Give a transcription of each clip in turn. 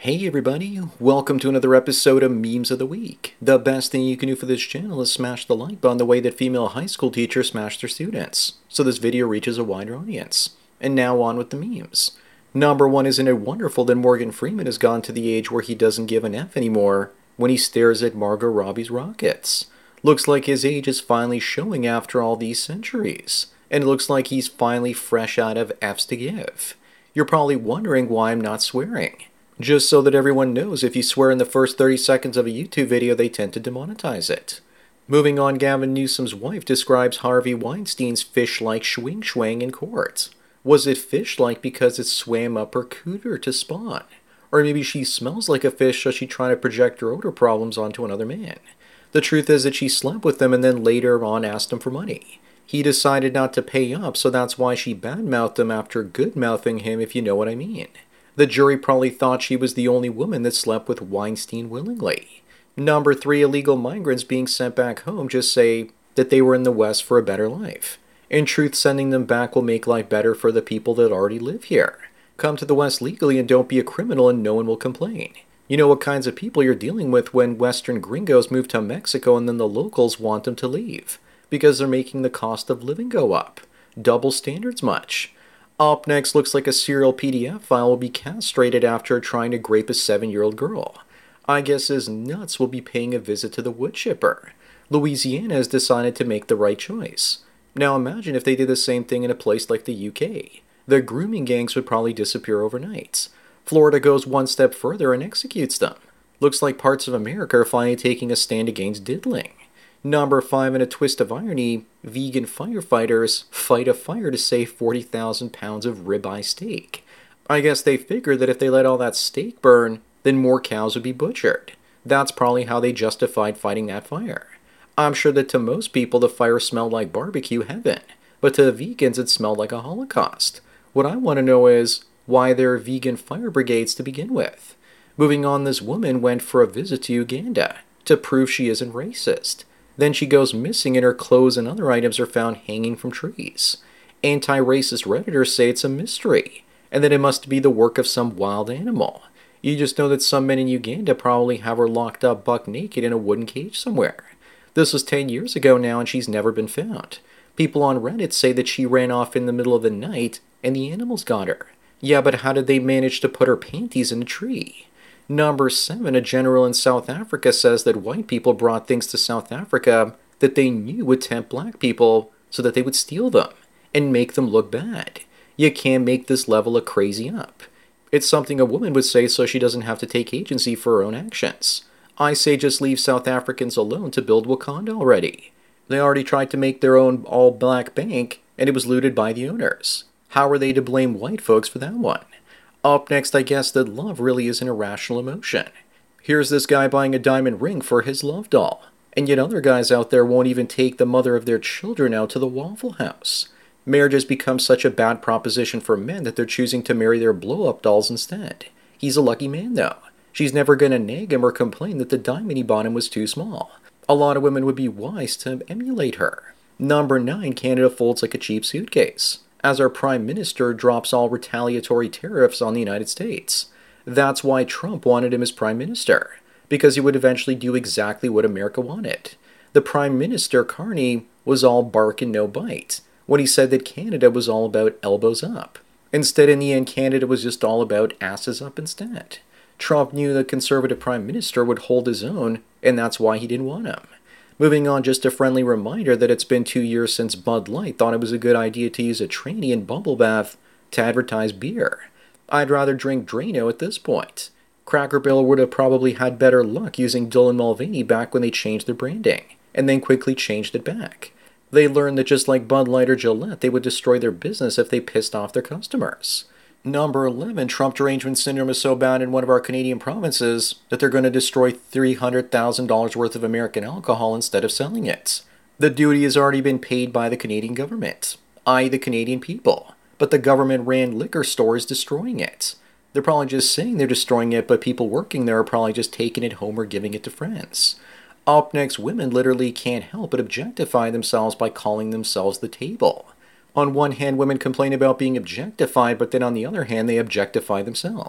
Hey everybody, welcome to another episode of Memes of the Week. The best thing you can do for this channel is smash the like button the way that female high school teachers smash their students, so this video reaches a wider audience. And now on with the memes. Number one, isn't it wonderful that Morgan Freeman has gone to the age where he doesn't give an F anymore when he stares at Margot Robbie's rockets? Looks like his age is finally showing after all these centuries, and it looks like he's finally fresh out of F's to give. You're probably wondering why I'm not swearing. Just so that everyone knows, if you swear in the first 30 seconds of a YouTube video, they tend to demonetize it. Moving on, Gavin Newsom's wife describes Harvey Weinstein's fish-like swing in court. Was it fish-like because it swam up her cooter to spawn? Or maybe she smells like a fish, so she tried to project her odor problems onto another man. The truth is that she slept with him and then later on asked him for money. He decided not to pay up, so that's why she badmouthed him after good-mouthing him, if you know what I mean. The jury probably thought she was the only woman that slept with Weinstein willingly. Number three, illegal migrants being sent back home just say that they were in the West for a better life. In truth, sending them back will make life better for the people that already live here. Come to the West legally and don't be a criminal and no one will complain. You know what kinds of people you're dealing with when Western gringos move to Mexico and then the locals want them to leave, because they're making the cost of living go up. Double standards much. Up next, looks like a serial PDF file will be castrated after trying to grape a 7-year-old girl. I guess his nuts will be paying a visit to the wood chipper. Louisiana has decided to make the right choice. Now imagine if they did the same thing in a place like the UK. The grooming gangs would probably disappear overnight. Florida goes one step further and executes them. Looks like parts of America are finally taking a stand against diddling. Number 5, in a twist of irony, vegan firefighters fight a fire to save 40,000 pounds of ribeye steak. I guess they figured that if they let all that steak burn, then more cows would be butchered. That's probably how they justified fighting that fire. I'm sure that to most people the fire smelled like barbecue heaven, but to the vegans it smelled like a holocaust. What I want to know is, why there are vegan fire brigades to begin with? Moving on, this woman went for a visit to Uganda to prove she isn't racist. Then she goes missing and her clothes and other items are found hanging from trees. Anti-racist Redditors say it's a mystery, and that it must be the work of some wild animal. You just know that some men in Uganda probably have her locked up buck naked in a wooden cage somewhere. This was 10 years ago now and she's never been found. People on Reddit say that she ran off in the middle of the night and the animals got her. Yeah, but how did they manage to put her panties in a tree? Number 7, a general in South Africa says that white people brought things to South Africa that they knew would tempt black people so that they would steal them and make them look bad. You can't make this level of crazy up. It's something a woman would say so she doesn't have to take agency for her own actions. I say just leave South Africans alone to build Wakanda already. They already tried to make their own all-black bank and it was looted by the owners. How are they to blame white folks for that one? Up next, I guess that love really is an irrational emotion. Here's this guy buying a diamond ring for his love doll, and yet other guys out there won't even take the mother of their children out to the Waffle House. Marriage has become such a bad proposition for men that they're choosing to marry their blow-up dolls instead. He's a lucky man though. She's never gonna nag him or complain that the diamond he bought him was too small. A lot of women would be wise to emulate her. Number 9, Canada folds like a cheap suitcase as our Prime Minister drops all retaliatory tariffs on the United States. That's why Trump wanted him as Prime Minister, because he would eventually do exactly what America wanted. The Prime Minister, Carney, was all bark and no bite when he said that Canada was all about elbows up. Instead, in the end, Canada was just all about asses up instead. Trump knew the Conservative Prime Minister would hold his own, and that's why he didn't want him. Moving on, just a friendly reminder that it's been 2 years since Bud Light thought it was a good idea to use a tranny in Bubble Bath to advertise beer. I'd rather drink Drano at this point. Cracker Barrel would have probably had better luck using Dylan Mulvaney back when they changed their branding, and then quickly changed it back. They learned that just like Bud Light or Gillette, they would destroy their business if they pissed off their customers. Number 11, Trump derangement syndrome is so bad in one of our Canadian provinces that they're going to destroy $300,000 worth of American alcohol instead of selling it. The duty has already been paid by the Canadian government, i.e. the Canadian people, but the government-ran liquor store is destroying it. They're probably just saying they're destroying it, but people working there are probably just taking it home or giving it to friends. Up next, women literally can't help but objectify themselves by calling themselves the table. On one hand, women complain about being objectified, but then on the other hand, they objectify themselves.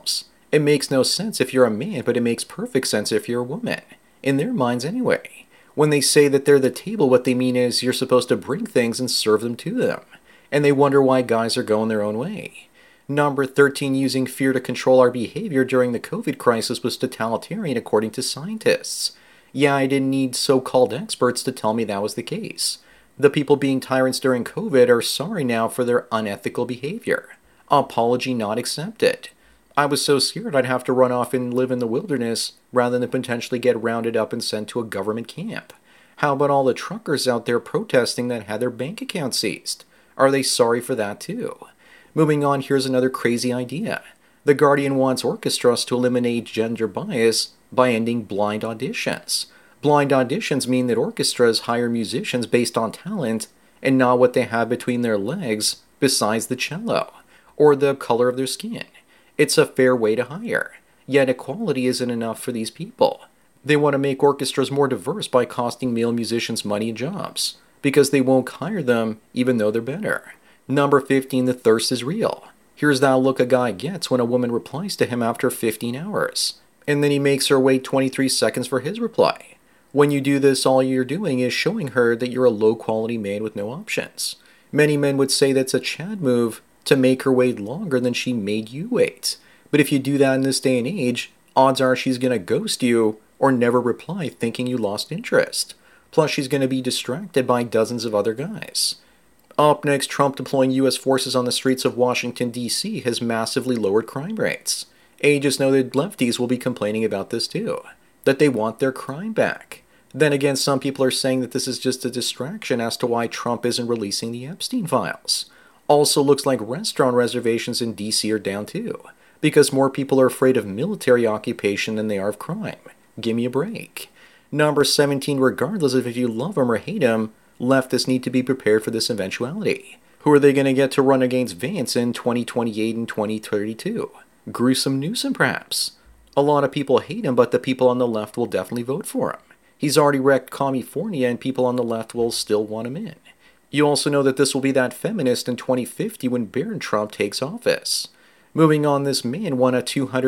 It makes no sense if you're a man, but it makes perfect sense if you're a woman. In their minds, anyway. When they say that they're the table, what they mean is you're supposed to bring things and serve them to them. And they wonder why guys are going their own way. Number 13, using fear to control our behavior during the COVID crisis was totalitarian according to scientists. Yeah, I didn't need so-called experts to tell me that was the case. The people being tyrants during COVID are sorry now for their unethical behavior. Apology not accepted. I was so scared I'd have to run off and live in the wilderness rather than potentially get rounded up and sent to a government camp. How about all the truckers out there protesting that had their bank accounts seized? Are they sorry for that too? Moving on, here's another crazy idea. The Guardian wants orchestras to eliminate gender bias by ending blind auditions. Blind auditions mean that orchestras hire musicians based on talent and not what they have between their legs besides the cello or the color of their skin. It's a fair way to hire. Yet equality isn't enough for these people. They want to make orchestras more diverse by costing male musicians money and jobs because they won't hire them even though they're better. Number 15, the thirst is real. Here's that look a guy gets when a woman replies to him after 15 hours. And then he makes her wait 23 seconds for his reply. When you do this, all you're doing is showing her that you're a low-quality man with no options. Many men would say that's a Chad move to make her wait longer than she made you wait. But if you do that in this day and age, odds are she's going to ghost you or never reply thinking you lost interest. Plus, she's going to be distracted by dozens of other guys. Up next, Trump deploying U.S. forces on the streets of Washington, D.C. has massively lowered crime rates. Just know that lefties will be complaining about this too, that they want their crime back. Then again, some people are saying that this is just a distraction as to why Trump isn't releasing the Epstein files. Also looks like restaurant reservations in D.C. are down too, because more people are afraid of military occupation than they are of crime. Give me a break. Number 17, regardless of if you love him or hate him, leftists need to be prepared for this eventuality. Who are they going to get to run against Vance in 2028 and 2032? Gruesome Newsom, perhaps. A lot of people hate him, but the people on the left will definitely vote for him. He's already wrecked California, and people on the left will still want him in. You also know that this will be that feminist in 2050 when Barron Trump takes office. Moving on, this man won a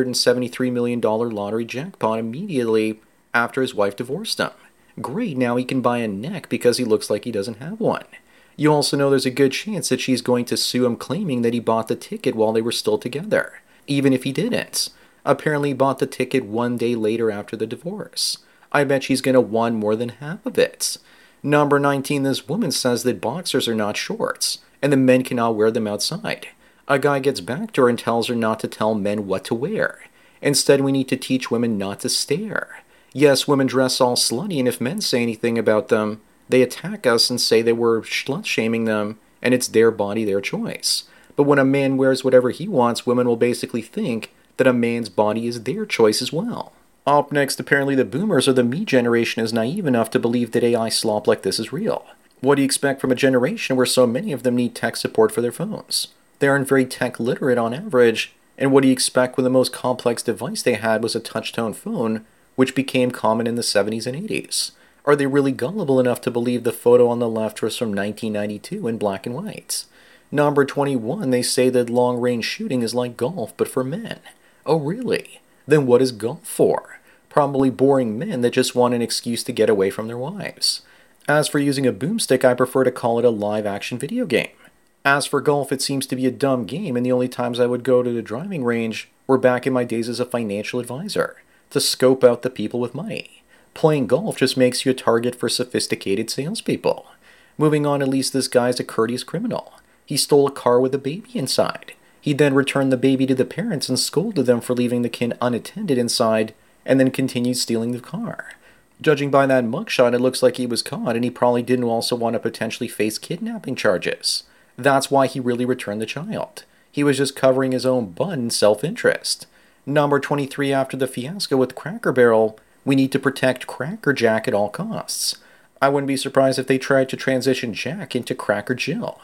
$273 million lottery jackpot immediately after his wife divorced him. Great, now he can buy a neck because he looks like he doesn't have one. You also know there's a good chance that she's going to sue him claiming that he bought the ticket while they were still together, even if he didn't. Apparently he bought the ticket one day later after the divorce. I bet she's going to want more than half of it. Number 19, this woman says that boxers are not shorts, and the men cannot wear them outside. A guy gets back to her and tells her not to tell men what to wear. Instead, we need to teach women not to stare. Yes, women dress all slutty, and if men say anything about them, they attack us and say that we're slut-shaming them, and it's their body, their choice. But when a man wears whatever he wants, women will basically think that a man's body is their choice as well. Up next, apparently the boomers or the me generation is naive enough to believe that AI slop like this is real. What do you expect from a generation where so many of them need tech support for their phones? They aren't very tech literate on average, and what do you expect when the most complex device they had was a touch-tone phone, which became common in the 70s and 80s? Are they really gullible enough to believe the photo on the left was from 1992 in black and white? Number 21, they say that long-range shooting is like golf, but for men. Oh, really? Then what is golf for? Probably boring men that just want an excuse to get away from their wives. As for using a boomstick, I prefer to call it a live-action video game. As for golf, it seems to be a dumb game, and the only times I would go to the driving range were back in my days as a financial advisor, to scope out the people with money. Playing golf just makes you a target for sophisticated salespeople. Moving on, at least this guy's a courteous criminal. He stole a car with a baby inside. He then returned the baby to the parents and scolded them for leaving the kid unattended inside, and then continued stealing the car. Judging by that mugshot, it looks like he was caught, and he probably didn't also want to potentially face kidnapping charges. That's why he really returned the child. He was just covering his own butt in self-interest. Number 23, after the fiasco with Cracker Barrel, we need to protect Cracker Jack at all costs. I wouldn't be surprised if they tried to transition Jack into Cracker Jill.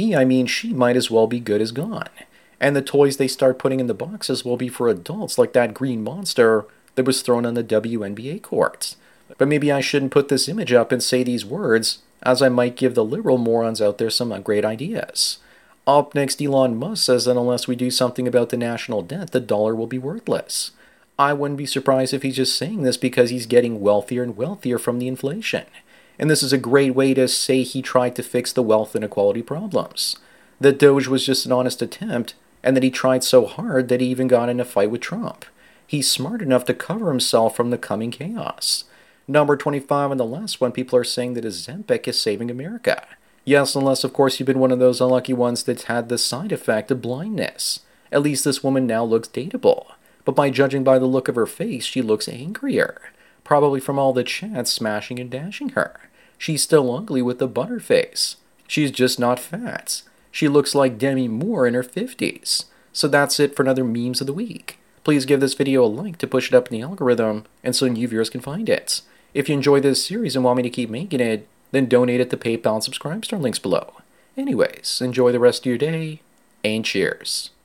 She might as well be good as gone. And the toys they start putting in the boxes will be for adults, like that green monster that was thrown on the WNBA court. But maybe I shouldn't put this image up and say these words, as I might give the liberal morons out there some great ideas. Up next, Elon Musk says that unless we do something about the national debt, the dollar will be worthless. I wouldn't be surprised if he's just saying this because he's getting wealthier and wealthier from the inflation. And this is a great way to say he tried to fix the wealth inequality problems. That Doge was just an honest attempt, and that he tried so hard that he even got in a fight with Trump. He's smart enough to cover himself from the coming chaos. Number 25 on the last one, people are saying that Ozempic is saving America. Yes, unless of course you've been one of those unlucky ones that's had the side effect of blindness. At least this woman now looks dateable. But by judging by the look of her face, she looks angrier. Probably from all the chats smashing and dashing her. She's still ugly with the butter face. She's just not fat. She looks like Demi Moore in her 50s. So that's it for another Memes of the Week. Please give this video a like to push it up in the algorithm and so new viewers can find it. If you enjoy this series and want me to keep making it, then donate it to PayPal and subscribe star links below. Anyways, enjoy the rest of your day, and cheers.